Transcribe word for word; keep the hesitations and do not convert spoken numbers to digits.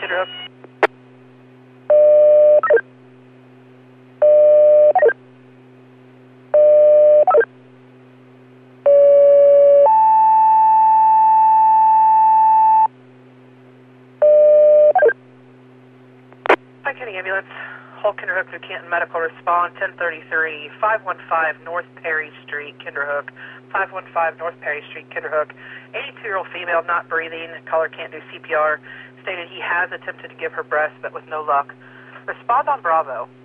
Kinderhook. Hi, County Ambulance. Hull Kinderhook, New Canton Medical Respond, ten thirty-three, five one five North Perry Street, Kinderhook. five one five North Perry Street, Kinderhook. eighty-two-year-old female, not breathing. Caller can't do C P R. Stated he has attempted to give her breast, but with no luck. Respond on Bravo.